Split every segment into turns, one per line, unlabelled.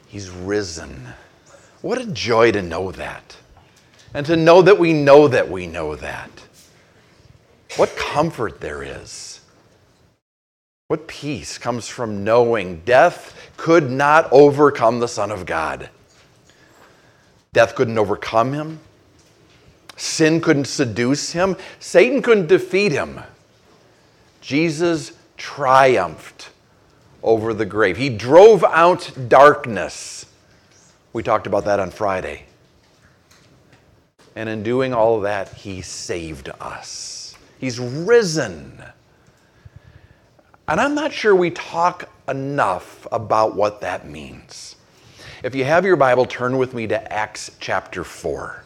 He's risen. What a joy to know that. And to know that we know that we know that. What comfort there is. What peace comes from knowing death could not overcome the Son of God. Death couldn't overcome him. Sin couldn't seduce him. Satan couldn't defeat him. Jesus triumphed over the grave. He drove out darkness. We talked about that on Friday. And in doing all of that, he saved us. He's risen. And I'm not sure we talk enough about what that means. If you have your Bible, turn with me to Acts chapter 4.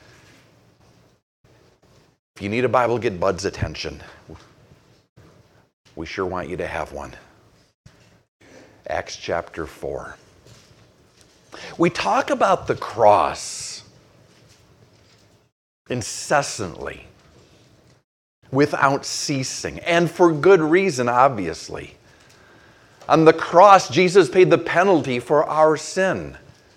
If you need a Bible, get Bud's attention. We sure want you to have one. Acts chapter 4. We talk about the cross incessantly, without ceasing, and for good reason, obviously. On the cross, Jesus paid the penalty for our sin.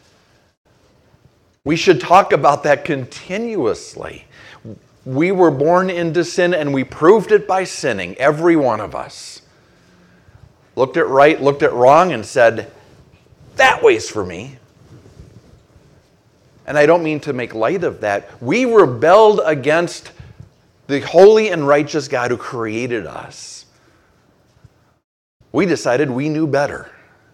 We should talk about that continuously. We were born into sin, and we proved it by sinning, every one of us. Looked at right, looked at wrong, and said, that way's for me. And I don't mean to make light of that. We rebelled against the holy and righteous God who created us. We decided we knew better.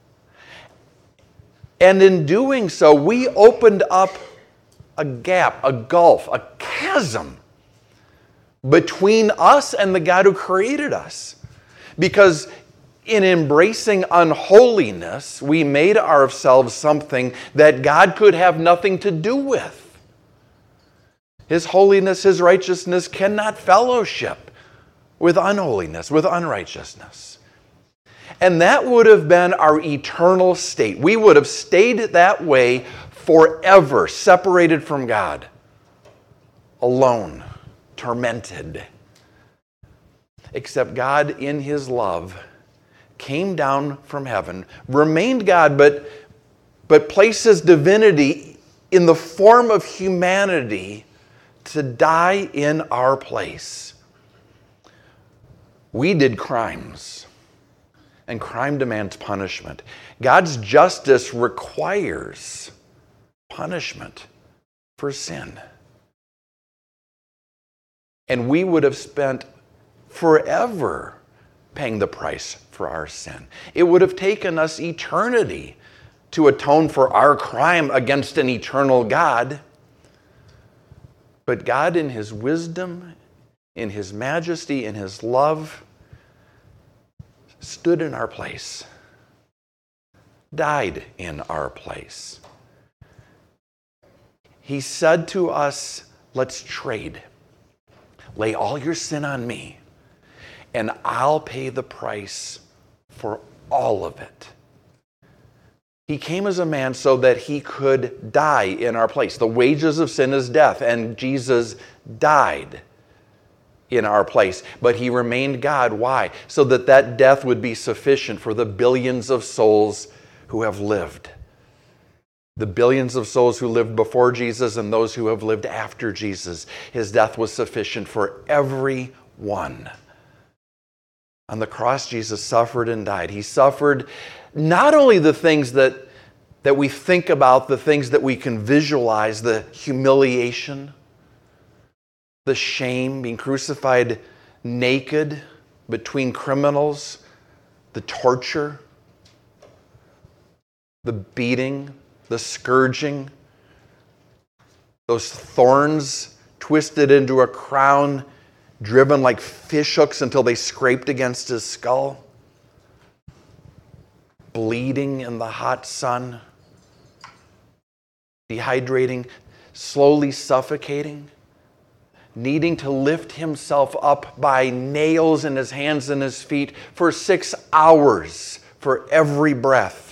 And in doing so, we opened up a gap, a gulf, a chasm between us and the God who created us. Because in embracing unholiness, we made ourselves something that God could have nothing to do with. His holiness, his righteousness cannot fellowship with unholiness, with unrighteousness. And that would have been our eternal state. We would have stayed that way forever, separated from God, alone, tormented. Except God, in his love, came down from heaven, remained God, but placed his divinity in the form of humanity to die in our place. We did crimes, and crime demands punishment. God's justice requires punishment for sin. And we would have spent forever paying the price for our sin. It would have taken us eternity to atone for our crime against an eternal God. But God, in his wisdom, in his majesty, in his love, stood in our place, died in our place. He said to us, let's trade. Lay all your sin on me, and I'll pay the price for all of it. He came as a man so that he could die in our place. The wages of sin is death, and Jesus died in our place. But he remained God. Why? So that that death would be sufficient for the billions of souls who have lived. The billions of souls who lived before Jesus and those who have lived after Jesus. His death was sufficient for every one. On the cross, Jesus suffered and died. He suffered not only the things that we think about, the things that we can visualize, the humiliation, the shame, being crucified naked between criminals, the torture, the beating, the scourging, those thorns twisted into a crown, driven like fish hooks until they scraped against his skull, bleeding in the hot sun, dehydrating, slowly suffocating, needing to lift himself up by nails in his hands and his feet for 6 hours for every breath.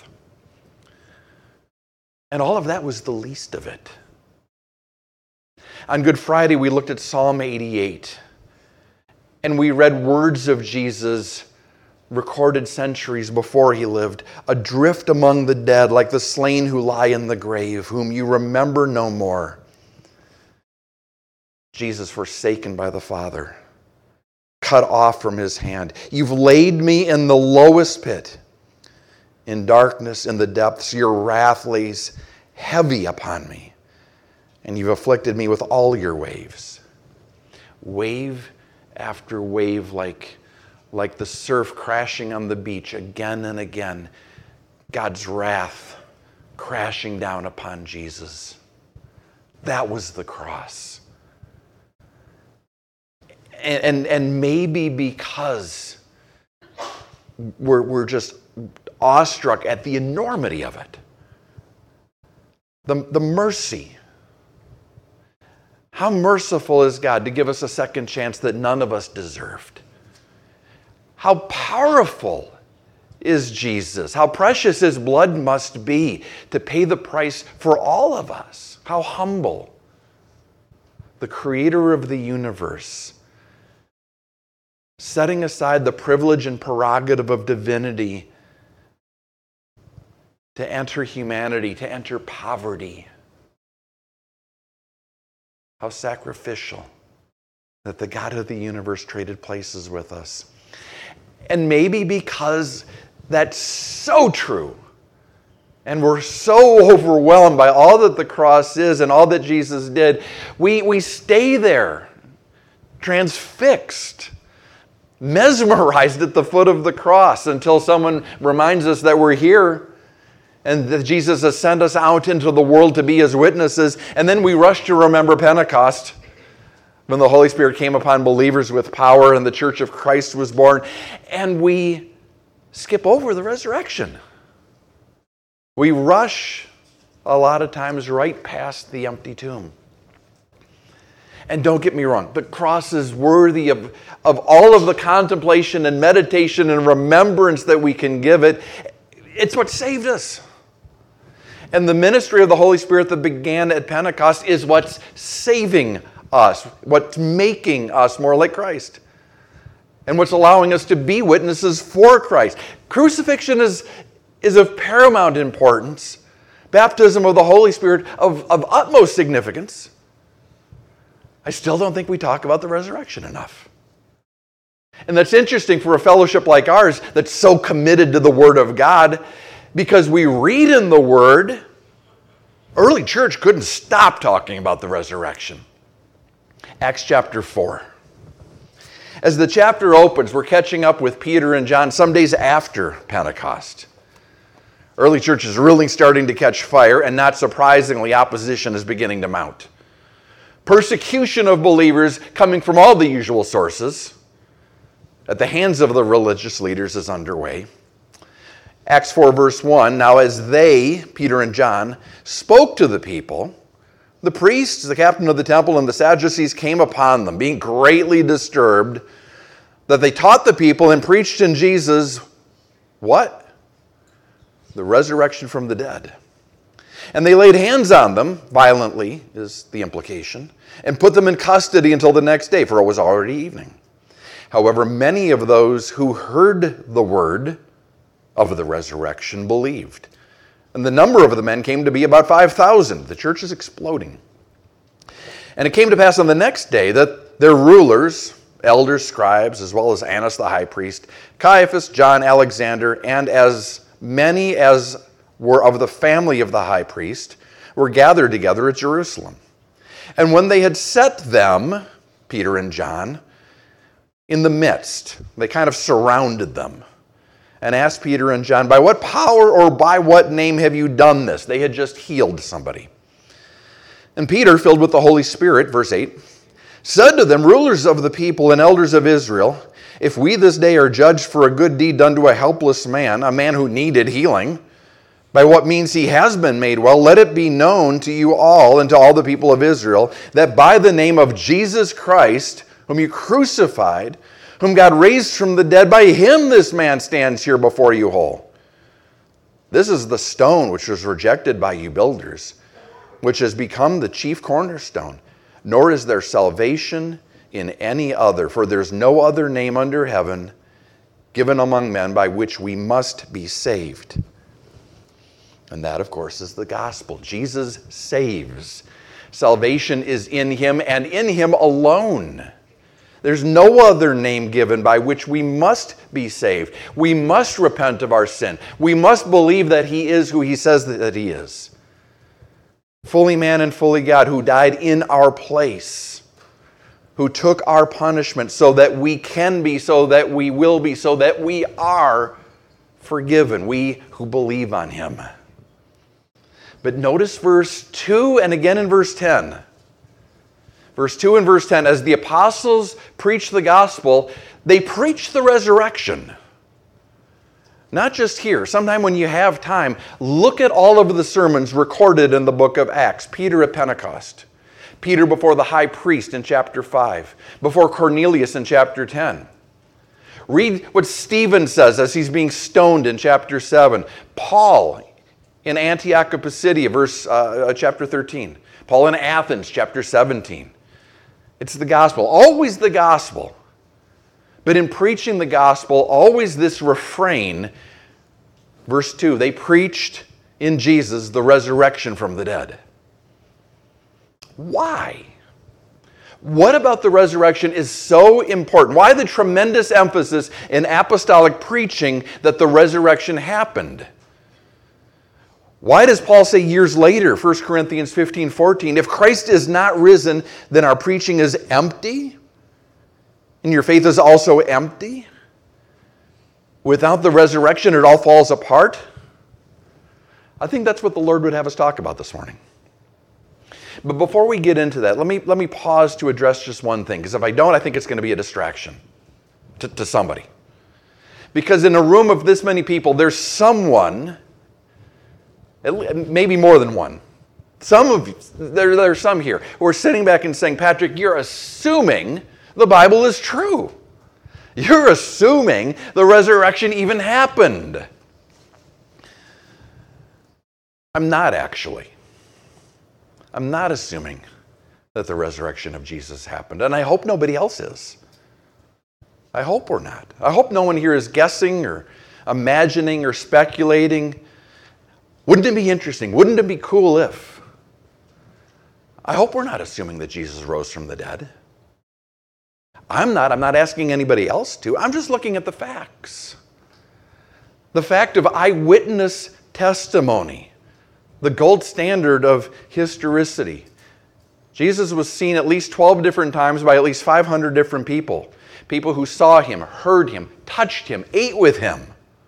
And all of that was the least of it. On Good Friday, we looked at Psalm 88, and we read words of Jesus recorded centuries before he lived, adrift among the dead like the slain who lie in the grave, whom you remember no more. Jesus forsaken by the Father, cut off from his hand. You've laid me in the lowest pit. In darkness, in the depths, your wrath lays heavy upon me, and you've afflicted me with all your waves. Wave after wave, like the surf crashing on the beach again and again. God's wrath crashing down upon Jesus. That was the cross. And maybe because we're just awestruck at the enormity of it. The mercy. How merciful is God to give us a second chance that none of us deserved. How powerful is Jesus. How precious his blood must be to pay the price for all of us. How humble. The creator of the universe, setting aside the privilege and prerogative of divinity to enter humanity, to enter poverty. How sacrificial that the God of the universe traded places with us. And maybe because that's so true, and we're so overwhelmed by all that the cross is and all that Jesus did, we stay there, transfixed, mesmerized at the foot of the cross until someone reminds us that we're here and that Jesus has sent us out into the world to be his witnesses. And then we rush to remember Pentecost, when the Holy Spirit came upon believers with power and the Church of Christ was born. And we skip over the resurrection. We rush a lot of times right past the empty tomb. And don't get me wrong, the cross is worthy of all of the contemplation and meditation and remembrance that we can give it. It's what saved us. And the ministry of the Holy Spirit that began at Pentecost is what's saving us, what's making us more like Christ, and what's allowing us to be witnesses for Christ. Crucifixion is of paramount importance. Baptism of the Holy Spirit of utmost significance. I still don't think we talk about the resurrection enough. And that's interesting for a fellowship like ours that's so committed to the Word of God, because we read in the Word. Early church couldn't stop talking about the resurrection. Acts chapter 4. As the chapter opens, we're catching up with Peter and John some days after Pentecost. Early church is really starting to catch fire, and not surprisingly, opposition is beginning to mount. Persecution of believers coming from all the usual sources at the hands of the religious leaders is underway. Acts 4 verse 1, now as they, Peter and John, spoke to the people, the priests, the captain of the temple, and the Sadducees came upon them, being greatly disturbed that they taught the people and preached in Jesus, what? The resurrection from the dead. And they laid hands on them, violently is the implication, and put them in custody until the next day, for it was already evening. However, many of those who heard the word of the resurrection believed. And the number of the men came to be about 5,000. The church is exploding. And it came to pass on the next day that their rulers, elders, scribes, as well as Annas the high priest, Caiaphas, John, Alexander, and as many as were of the family of the high priest, were gathered together at Jerusalem. And when they had set them, Peter and John, in the midst, they kind of surrounded them and asked Peter and John, by what power or by what name have you done this? They had just healed somebody. And Peter, filled with the Holy Spirit, verse 8, said to them, rulers of the people and elders of Israel, if we this day are judged for a good deed done to a helpless man, a man who needed healing, by what means he has been made well, let it be known to you all and to all the people of Israel that by the name of Jesus Christ, whom you crucified, whom God raised from the dead, by him this man stands here before you whole. This is the stone which was rejected by you builders, which has become the chief cornerstone. Nor is there salvation in any other, for there's no other name under heaven given among men by which we must be saved. And that, of course, is the gospel. Jesus saves. Salvation is in him and in him alone. There's no other name given by which we must be saved. We must repent of our sin. We must believe that he is who he says that he is. Fully man and fully God, who died in our place, who took our punishment so that we can be, so that we will be, so that we are forgiven, we who believe on him. But notice verse 2 and again in verse 10. Verse 2 and verse 10, as the apostles preach the gospel, they preach the resurrection. Not just here. Sometime when you have time, look at all of the sermons recorded in the book of Acts. Peter at Pentecost. Peter before the high priest in chapter 5. Before Cornelius in chapter 10. Read what Stephen says as he's being stoned in chapter 7. Paul in Antioch of Pisidia, chapter 13. Paul in Athens, chapter 17. It's the gospel, always the gospel. But in preaching the gospel, always this refrain, verse 2, they preached in Jesus the resurrection from the dead. Why? What about the resurrection is so important? Why the tremendous emphasis in apostolic preaching that the resurrection happened? Why does Paul say years later, 1 Corinthians 15:14, if Christ is not risen, then our preaching is empty, and your faith is also empty? Without the resurrection, it all falls apart? I think that's what the Lord would have us talk about this morning. But before we get into that, let me pause to address just one thing, because if I don't, I think it's going to be a distraction to somebody. Because in a room of this many people, there's someone, maybe more than one. There are some here who are sitting back and saying, Patrick, you're assuming the Bible is true. You're assuming the resurrection even happened. I'm not actually. I'm not assuming that the resurrection of Jesus happened, and I hope nobody else is. I hope we're not. I hope no one here is guessing or imagining or speculating. Wouldn't it be interesting? Wouldn't it be cool if? I hope we're not assuming that Jesus rose from the dead. I'm not asking anybody else to. I'm just looking at the facts. The fact of eyewitness testimony, the gold standard of historicity. Jesus was seen at least 12 different times by at least 500 different people. People who saw him, heard him, touched him, ate with him.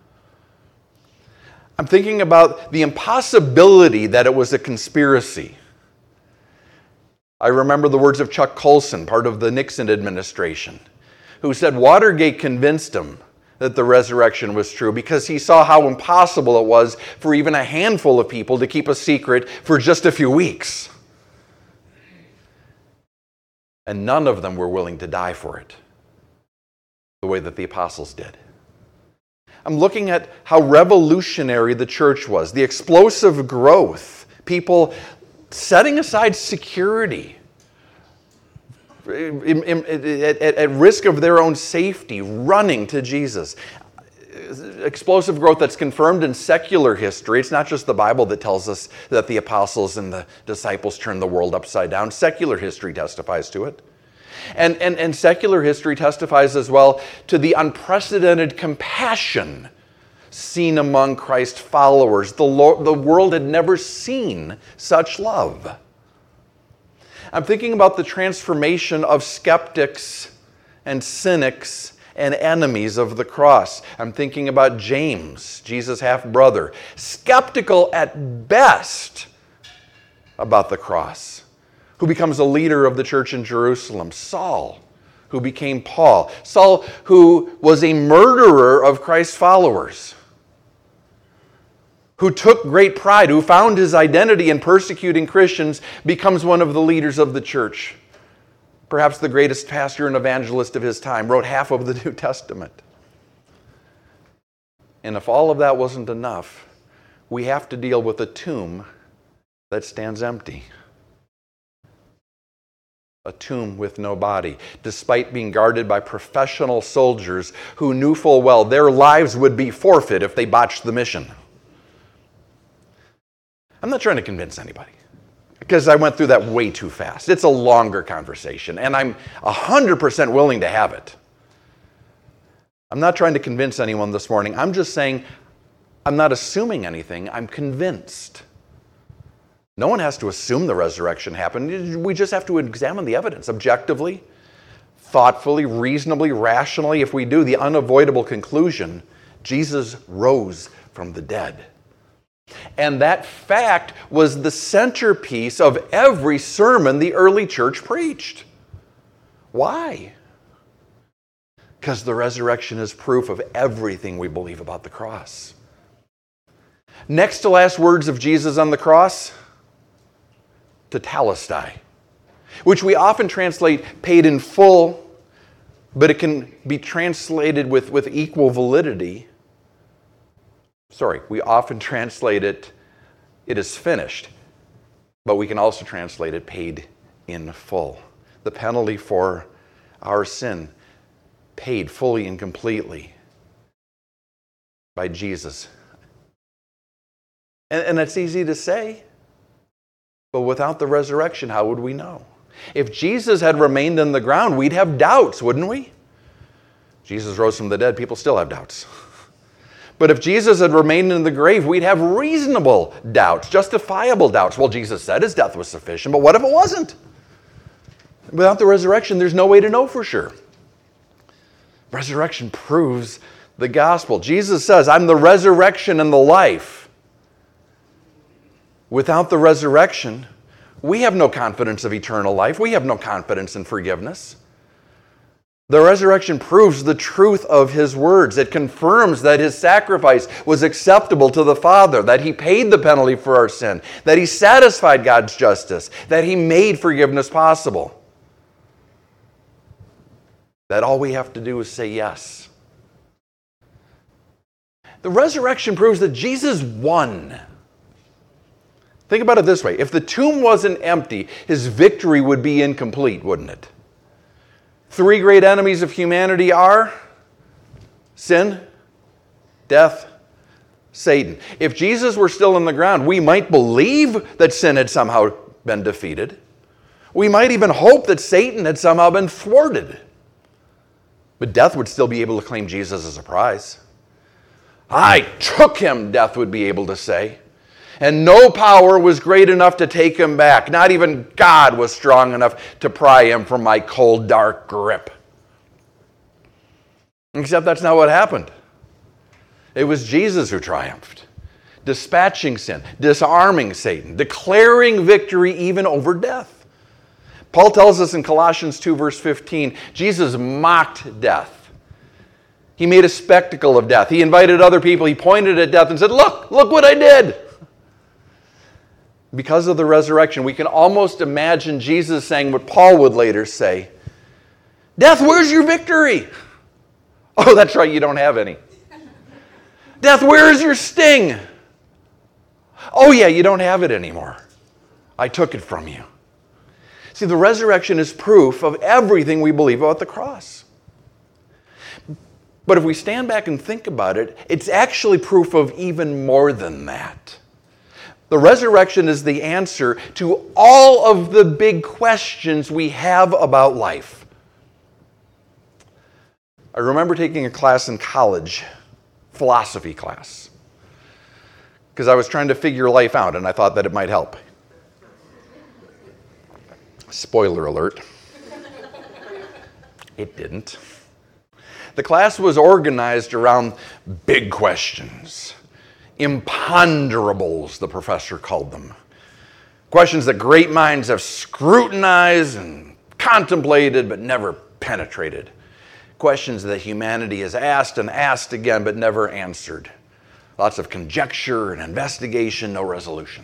I'm thinking about the impossibility that it was a conspiracy. I remember the words of Chuck Colson, part of the Nixon administration, who said Watergate convinced him that the resurrection was true because he saw how impossible it was for even a handful of people to keep a secret for just a few weeks. And none of them were willing to die for it the way that the apostles did. I'm looking at how revolutionary the church was, the explosive growth, people setting aside security at risk of their own safety, running to Jesus. Explosive growth that's confirmed in secular history. It's not just the Bible that tells us that the apostles and the disciples turned the world upside down. Secular history testifies to it. And secular history testifies as well to the unprecedented compassion seen among Christ followers. The world had never seen such love. I'm thinking about the transformation of skeptics and cynics and enemies of the cross. I'm thinking about James, Jesus' half-brother, skeptical at best about the cross, who becomes a leader of the church in Jerusalem. Saul, who became Paul. Saul, who was a murderer of Christ's followers, who took great pride, who found his identity in persecuting Christians, becomes one of the leaders of the church. Perhaps the greatest pastor and evangelist of his time, wrote half of the New Testament. And if all of that wasn't enough, we have to deal with a tomb that stands empty. a tomb with no body, despite being guarded by professional soldiers who knew full well their lives would be forfeit if they botched the mission. I'm not trying to convince anybody, because I went through that way too fast. It's a longer conversation, and I'm 100% willing to have it. I'm not trying to convince anyone this morning. I'm just saying I'm not assuming anything. I'm convinced. No one has to assume the resurrection happened. We just have to examine the evidence objectively, thoughtfully, reasonably, rationally. If we do, the unavoidable conclusion, Jesus rose from the dead. And that fact was the centerpiece of every sermon the early church preached. Why? Because the resurrection is proof of everything we believe about the cross. Next to last words of Jesus on the cross, tetelestai, which we often translate paid in full, but it can be translated with equal validity. We often translate it is finished, but we can also translate it paid in full. The penalty for our sin paid fully and completely by Jesus. And that's easy to say, but without the resurrection, how would we know? If Jesus had remained in the ground, we'd have doubts, wouldn't we? Jesus rose from the dead, people still have doubts. But if Jesus had remained in the grave, we'd have reasonable doubts, justifiable doubts. Well, Jesus said his death was sufficient, but what if it wasn't? Without the resurrection, there's no way to know for sure. Resurrection proves the gospel. Jesus says, I'm the resurrection and the life. Without the resurrection, we have no confidence of eternal life. We have no confidence in forgiveness. The resurrection proves the truth of his words. It confirms that his sacrifice was acceptable to the Father, that he paid the penalty for our sin, that he satisfied God's justice, that he made forgiveness possible. That all we have to do is say yes. The resurrection proves that Jesus won. Think about it this way. If the tomb wasn't empty, his victory would be incomplete, wouldn't it? Three great enemies of humanity are sin, death, Satan. If Jesus were still in the ground, we might believe that sin had somehow been defeated. We might even hope that Satan had somehow been thwarted. But death would still be able to claim Jesus as a prize. I took him, death would be able to say. And no power was great enough to take him back. Not even God was strong enough to pry him from my cold, dark grip. Except that's not what happened. It was Jesus who triumphed, dispatching sin, disarming Satan, declaring victory even over death. Paul tells us in Colossians 2, verse 15, Jesus mocked death. He made a spectacle of death. He invited other people. He pointed at death and said, look what I did. Because of the resurrection, we can almost imagine Jesus saying what Paul would later say, Death, where's your victory? Oh, that's right, you don't have any. Death, where is your sting? Oh yeah, you don't have it anymore. I took it from you. See, the resurrection is proof of everything we believe about the cross. But if we stand back and think about it, it's actually proof of even more than that. The resurrection is the answer to all of the big questions we have about life. I remember taking a class in college, philosophy class, because I was trying to figure life out and I thought that it might help. Spoiler alert. It didn't. The class was organized around big questions. Imponderables, the professor called them. Questions that great minds have scrutinized and contemplated but never penetrated. Questions that humanity has asked and asked again but never answered. Lots of conjecture and investigation, no resolution.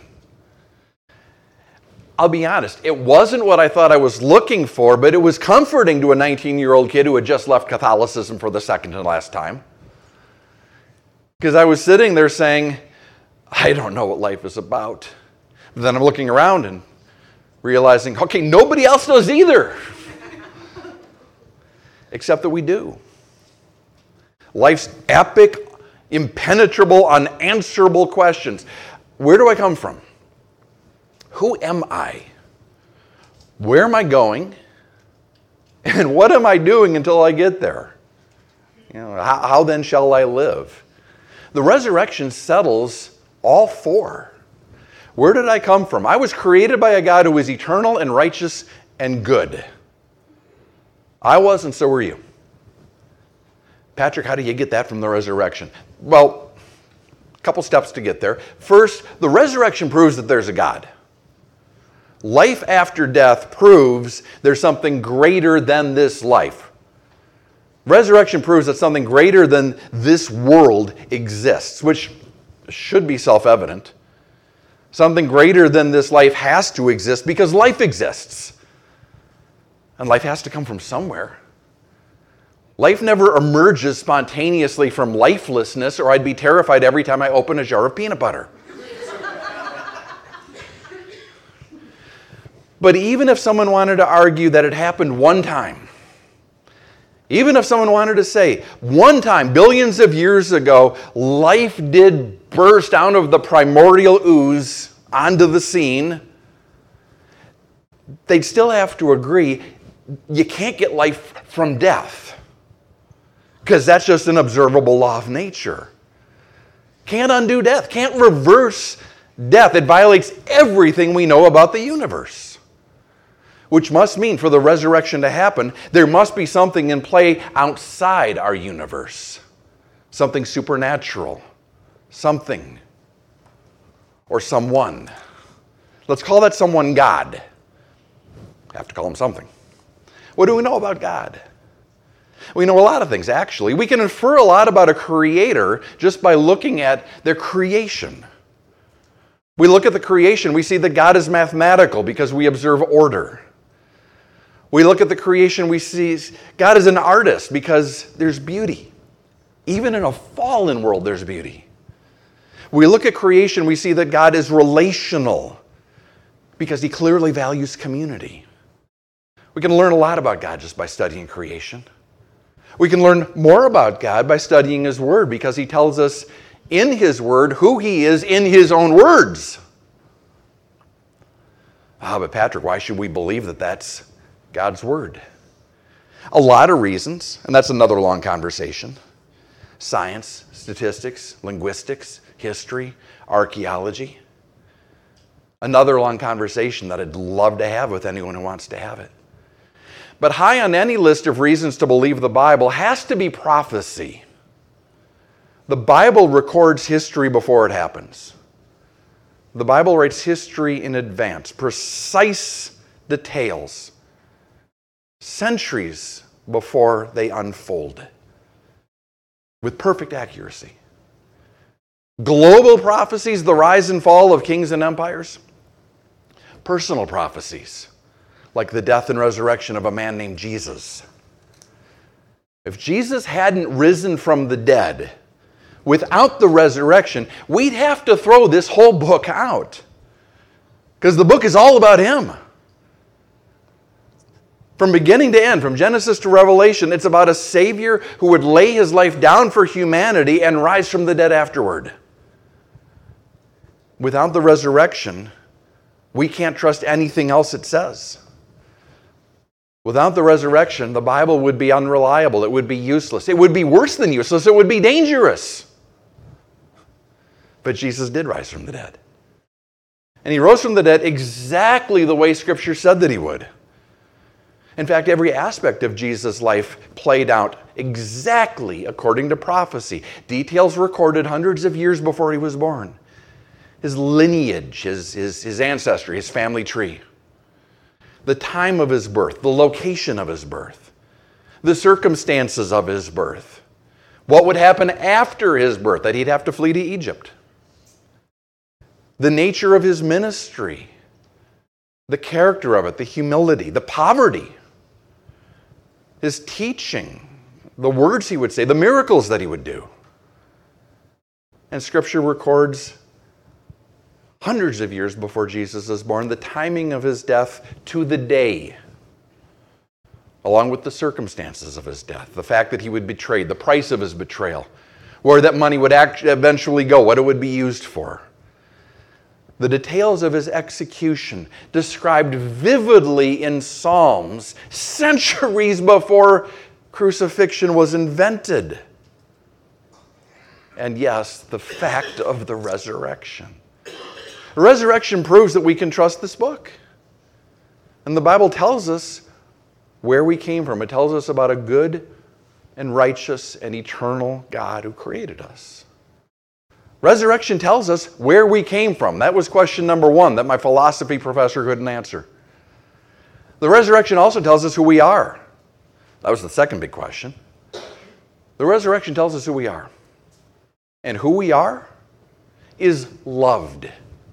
I'll be honest, it wasn't what I thought I was looking for, but it was comforting to a 19-year-old kid who had just left Catholicism for the second and last time. Because I was sitting there saying, I don't know what life is about. But then I'm looking around and realizing, okay, nobody else knows either. Except that we do. Life's epic, impenetrable, unanswerable questions. Where do I come from? Who am I? Where am I going? And what am I doing until I get there? How then shall I live? The resurrection settles all four. Where did I come from? I was created by a God who is eternal and righteous and good. I was, and so were you. Patrick, how do you get that from the resurrection? Well, a couple steps to get there. First, the resurrection proves that there's a God. Life after death proves there's something greater than this life. Resurrection proves that something greater than this world exists, which should be self-evident. Something greater than this life has to exist because life exists. And life has to come from somewhere. Life never emerges spontaneously from lifelessness, or I'd be terrified every time I open a jar of peanut butter. But even if someone wanted to argue that it happened one time, even if someone wanted to say, one time, billions of years ago, life did burst out of the primordial ooze onto the scene, they'd still have to agree, you can't get life from death, because that's just an observable law of nature. Can't undo death, can't reverse death. It violates everything we know about the universe. Which must mean for the resurrection to happen, there must be something in play outside our universe. Something supernatural. Something. Or someone. Let's call that someone God. Have to call him something. What do we know about God? We know a lot of things, actually. We can infer a lot about a creator just by looking at their creation. We look at the creation, we see that God is mathematical because we observe order. We look at the creation, we see God is an artist because there's beauty. Even in a fallen world, there's beauty. We look at creation, we see that God is relational because he clearly values community. We can learn a lot about God just by studying creation. We can learn more about God by studying his word because he tells us in his word who he is in his own words. But Patrick, why should we believe that that's God's word? A lot of reasons, and that's another long conversation. Science, statistics, linguistics, history, archaeology. Another long conversation that I'd love to have with anyone who wants to have it. But high on any list of reasons to believe the Bible has to be prophecy. The Bible records history before it happens. The Bible writes history in advance, precise details, centuries before they unfold, with perfect accuracy. Global prophecies, the rise and fall of kings and empires. Personal prophecies, like the death and resurrection of a man named Jesus. If Jesus hadn't risen from the dead, without the resurrection, we'd have to throw this whole book out. Because the book is all about him. From beginning to end, from Genesis to Revelation, it's about a Savior who would lay his life down for humanity and rise from the dead afterward. Without the resurrection, we can't trust anything else it says. Without the resurrection, the Bible would be unreliable. It would be useless. It would be worse than useless. It would be dangerous. But Jesus did rise from the dead. And he rose from the dead exactly the way Scripture said that he would. In fact, every aspect of Jesus' life played out exactly according to prophecy. Details recorded hundreds of years before he was born. His lineage, his ancestry, his family tree. The time of his birth, the location of his birth, the circumstances of his birth. What would happen after his birth, that he'd have to flee to Egypt. The nature of his ministry, the character of it, the humility, the poverty, his teaching, the words he would say, the miracles that he would do. And Scripture records hundreds of years before Jesus is born, the timing of his death to the day, along with the circumstances of his death, the fact that he would be betrayed, the price of his betrayal, where that money would eventually go, what it would be used for. The details of his execution described vividly in Psalms centuries before crucifixion was invented. And yes, the fact of the resurrection. The resurrection proves that we can trust this book. And the Bible tells us where we came from. It tells us about a good and righteous and eternal God who created us. Resurrection tells us where we came from. That was question number one that my philosophy professor couldn't answer. The resurrection also tells us who we are. That was the second big question. The resurrection tells us who we are. And who we are is loved.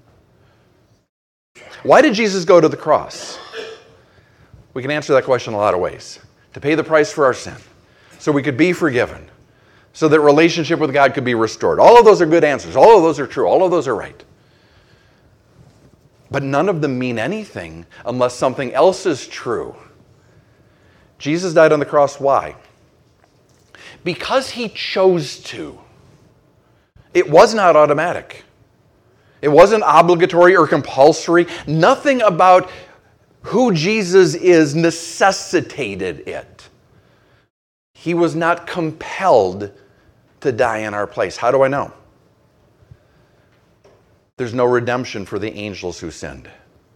Why did Jesus go to the cross? We can answer that question a lot of ways. To pay the price for our sin, so we could be forgiven, so that relationship with God could be restored. All of those are good answers. All of those are true. All of those are right. But none of them mean anything unless something else is true. Jesus died on the cross. Why? Because he chose to. It was not automatic. It wasn't obligatory or compulsory. Nothing about who Jesus is necessitated it. He was not compelled to die in our place. How do I know? There's no redemption for the angels who sinned.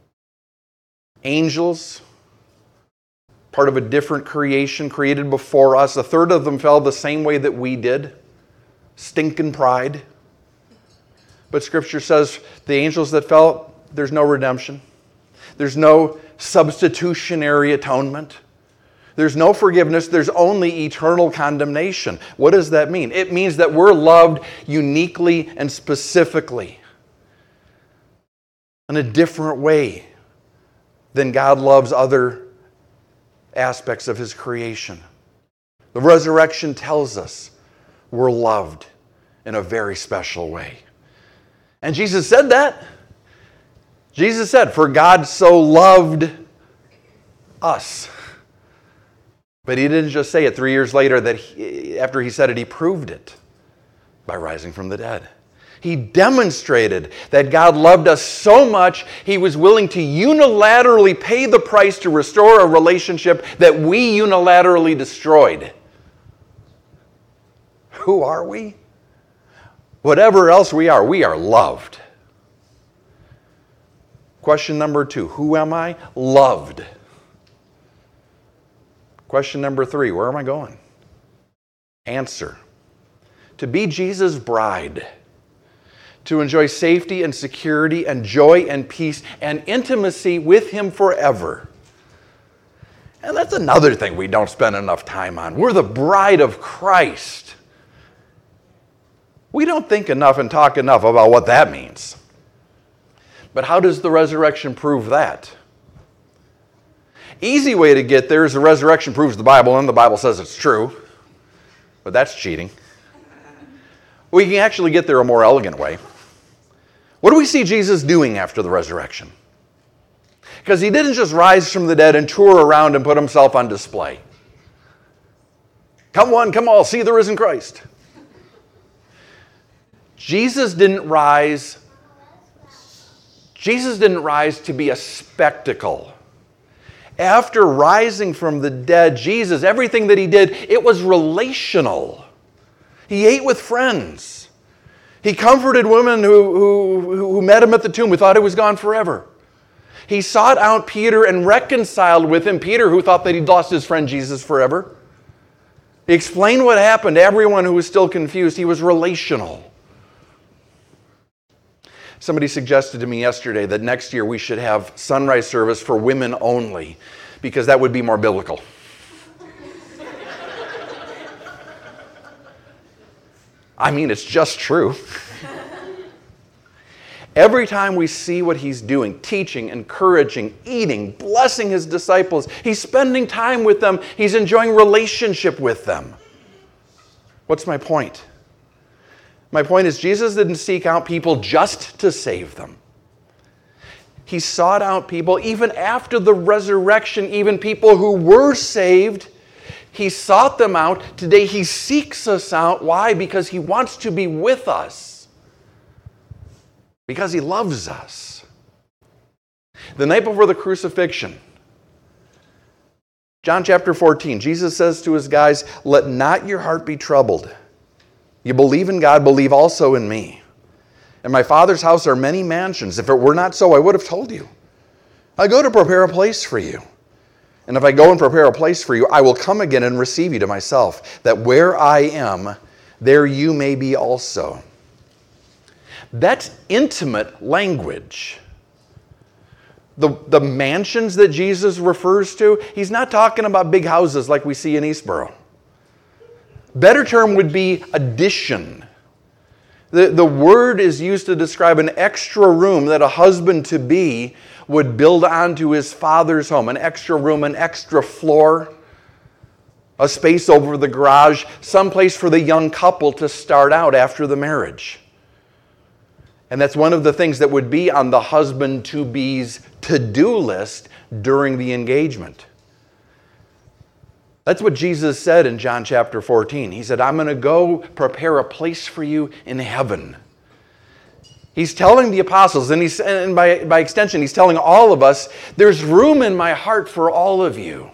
Angels, part of a different creation created before us. A third of them fell the same way that we did. Stinking pride. But Scripture says the angels that fell, there's no redemption. There's no substitutionary atonement. There's no forgiveness. There's only eternal condemnation. What does that mean? It means that we're loved uniquely and specifically in a different way than God loves other aspects of his creation. The resurrection tells us we're loved in a very special way. And Jesus said that. Jesus said, "For God so loved us." But he didn't just say it 3 years later that after he said it, he proved it by rising from the dead. He demonstrated that God loved us so much, he was willing to unilaterally pay the price to restore a relationship that we unilaterally destroyed. Who are we? Whatever else we are loved. Question number 2, who am I? Loved. Question number 3, where am I going? Answer. To be Jesus' bride. To enjoy safety and security and joy and peace and intimacy with him forever. And that's another thing we don't spend enough time on. We're the bride of Christ. We don't think enough and talk enough about what that means. But how does the resurrection prove that? Easy way to get there is the resurrection proves the Bible, and the Bible says it's true. But that's cheating. We can actually get there a more elegant way. What do we see Jesus doing after the resurrection? Because he didn't just rise from the dead and tour around and put himself on display. Come one, come all, see the risen Christ. Jesus didn't rise to be a spectacle. After rising from the dead, Jesus, everything that he did, it was relational. He ate with friends. He comforted women who met him at the tomb, who thought he was gone forever. He sought out Peter and reconciled with him, Peter, who thought that he'd lost his friend Jesus forever. He explained what happened to everyone who was still confused. He was relational. Somebody suggested to me yesterday that next year we should have sunrise service for women only, because that would be more biblical. I mean, it's just true. Every time we see what he's doing, teaching, encouraging, eating, blessing his disciples, he's spending time with them, he's enjoying relationship with them. What's my point? My point is Jesus didn't seek out people just to save them. He sought out people, even after the resurrection, even people who were saved. He sought them out. Today he seeks us out. Why? Because he wants to be with us. Because he loves us. The night before the crucifixion, John chapter 14, Jesus says to his guys, "Let not your heart be troubled. You believe in God, believe also in me. In my Father's house are many mansions. If it were not so, I would have told you. I go to prepare a place for you. And if I go and prepare a place for you, I will come again and receive you to myself, that where I am, there you may be also." That's intimate language. The mansions that Jesus refers to, he's not talking about big houses like we see in Eastboro. Better term would be addition. The word is used to describe an extra room that a husband-to-be would build onto his father's home. An extra room, an extra floor, a space over the garage, someplace for the young couple to start out after the marriage. And that's one of the things that would be on the husband-to-be's to-do list during the engagement. That's what Jesus said in John chapter 14. He said, "I'm going to go prepare a place for you in heaven." He's telling the apostles, and by extension, he's telling all of us, there's room in my heart for all of you.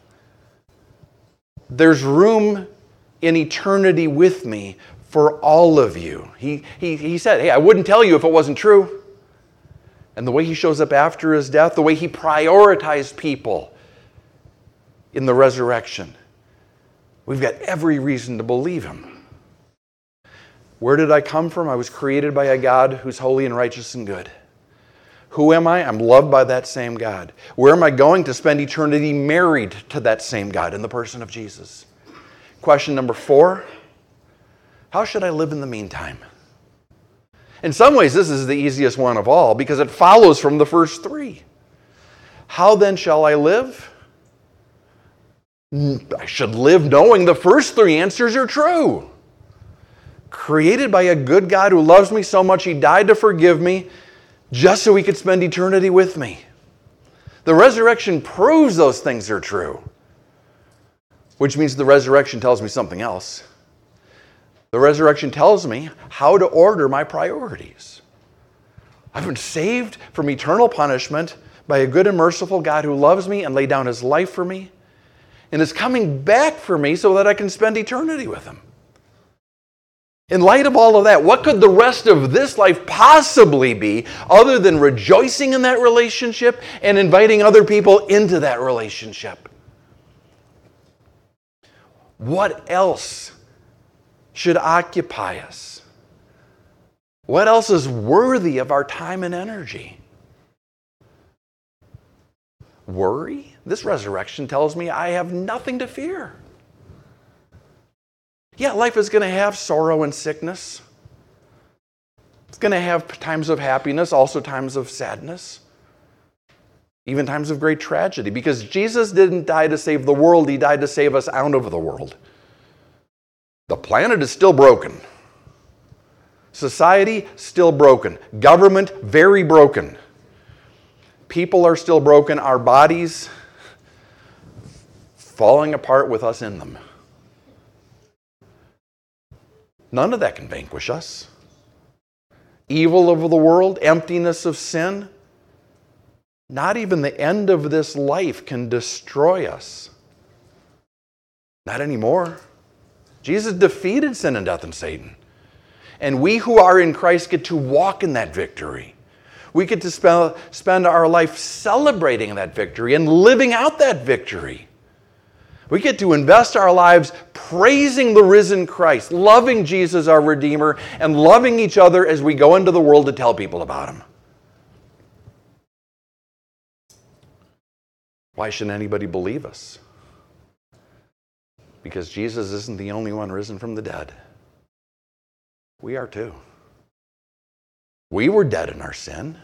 There's room in eternity with me for all of you. He said, hey, I wouldn't tell you if it wasn't true. And the way he shows up after his death, the way he prioritized people in the resurrection, we've got every reason to believe him. Where did I come from? I was created by a God who's holy and righteous and good. Who am I? I'm loved by that same God. Where am I going? To spend eternity married to that same God in the person of Jesus. Question number 4, how should I live in the meantime? In some ways, this is the easiest one of all because it follows from the first 3. How then shall I live? I should live knowing the first 3 answers are true. Created by a good God who loves me so much he died to forgive me just so he could spend eternity with me. The resurrection proves those things are true, which means the resurrection tells me something else. The resurrection tells me how to order my priorities. I've been saved from eternal punishment by a good and merciful God who loves me and laid down his life for me and is coming back for me so that I can spend eternity with him. In light of all of that, what could the rest of this life possibly be other than rejoicing in that relationship and inviting other people into that relationship? What else should occupy us? What else is worthy of our time and energy? Worry? This resurrection tells me I have nothing to fear. Yeah, life is going to have sorrow and sickness. It's going to have times of happiness, also times of sadness, even times of great tragedy, because Jesus didn't die to save the world, he died to save us out of the world. The planet is still broken. Society, still broken. Government, very broken. People are still broken. Our bodies, falling apart with us in them. None of that can vanquish us. Evil of the world, emptiness of sin, not even the end of this life can destroy us. Not anymore. Jesus defeated sin and death and Satan. And we who are in Christ get to walk in that victory. We get to spend our life celebrating that victory and living out that victory. We get to invest our lives praising the risen Christ, loving Jesus our Redeemer, and loving each other as we go into the world to tell people about him. Why shouldn't anybody believe us? Because Jesus isn't the only one risen from the dead. We are too. We were dead in our sin.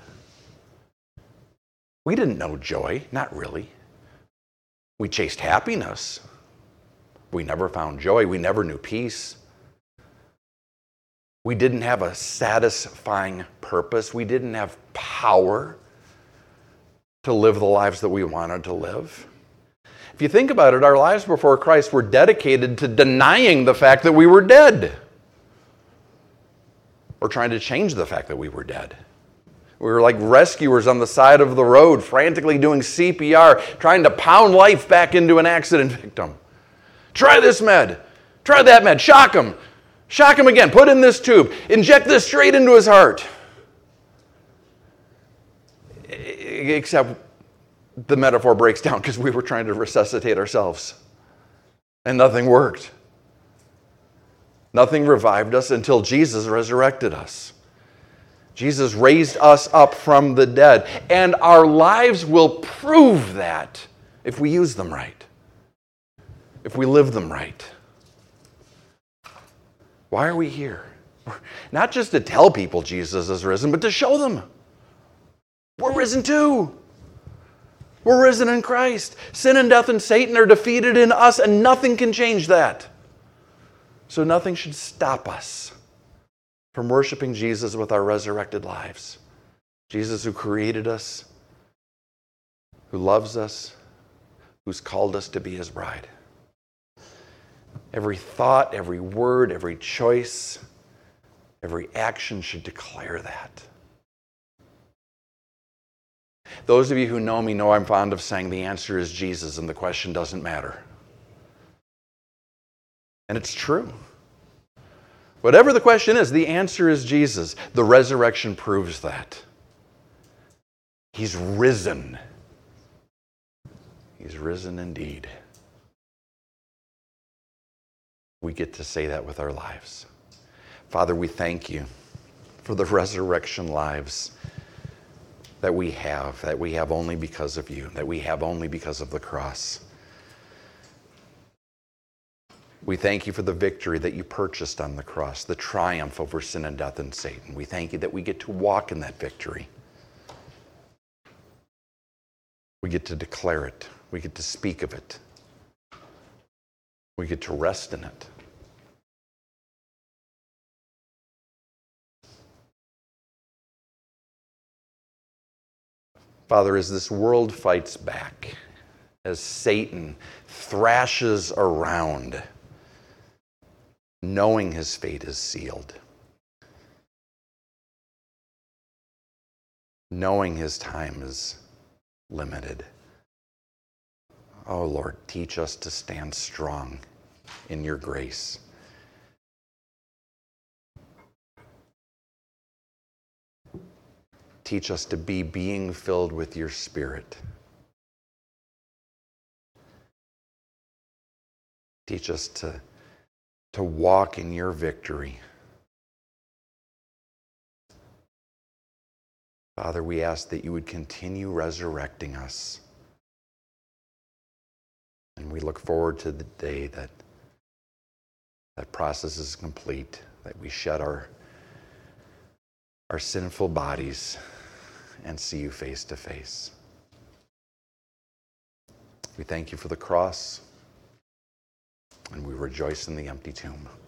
We didn't know joy, not really. We chased happiness. We never found joy. We never knew peace. We didn't have a satisfying purpose. We didn't have power. to live the lives that we wanted to live. If you think about it, our lives before Christ were dedicated to denying the fact that we were dead. Or trying to change the fact that we were dead. We were like rescuers on the side of the road, frantically doing CPR, trying to pound life back into an accident victim. Try this med. Try that med. Shock him. Shock him again. Put in this tube. Inject this straight into his heart. Except the metaphor breaks down because we were trying to resuscitate ourselves. And nothing worked. Nothing revived us until Jesus resurrected us. Jesus raised us up from the dead. And our lives will prove that if we use them right. If we live them right. Why are we here? Not just to tell people Jesus is risen, but to show them. We're risen too. We're risen in Christ. Sin and death and Satan are defeated in us, and nothing can change that. So nothing should stop us from worshiping Jesus with our resurrected lives. Jesus who created us, who loves us, who's called us to be his bride. Every thought, every word, every choice, every action should declare that. Those of you who know me know I'm fond of saying the answer is Jesus and the question doesn't matter. And it's true. Whatever the question is, the answer is Jesus. The resurrection proves that. He's risen. He's risen indeed. We get to say that with our lives. Father, we thank you for the resurrection lives that we have only because of you, that we have only because of the cross. We thank you for the victory that you purchased on the cross, the triumph over sin and death and Satan. We thank you that we get to walk in that victory. We get to declare it. We get to speak of it. We get to rest in it. Father, as this world fights back, as Satan thrashes around, knowing his fate is sealed, knowing his time is limited. Oh Lord, teach us to stand strong in your grace. Teach us to be being filled with your Spirit. Teach us to walk in your victory. Father, we ask that you would continue resurrecting us. And we look forward to the day that that process is complete, that we shed our sinful bodies and see you face to face. We thank you for the cross, and we rejoice in the empty tomb.